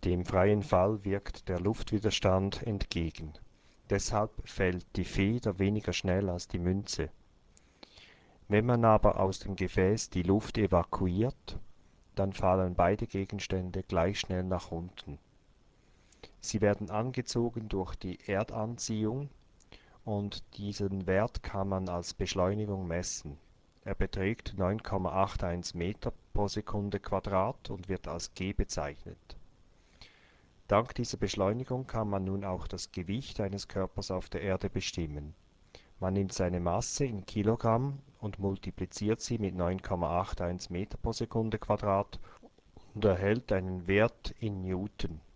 Dem freien Fall wirkt der Luftwiderstand entgegen. Deshalb fällt die Feder weniger schnell als die Münze. Wenn man aber aus dem Gefäß die Luft evakuiert, dann fallen beide Gegenstände gleich schnell nach unten. Sie werden angezogen durch die Erdanziehung und diesen Wert kann man als Beschleunigung messen. Er beträgt 9,81 Meter pro Sekunde Quadrat und wird als g bezeichnet. Dank dieser Beschleunigung kann man nun auch das Gewicht eines Körpers auf der Erde bestimmen. Man nimmt seine Masse in Kilogramm und multipliziert sie mit 9,81 Meter pro Sekunde Quadrat und erhält einen Wert in Newton.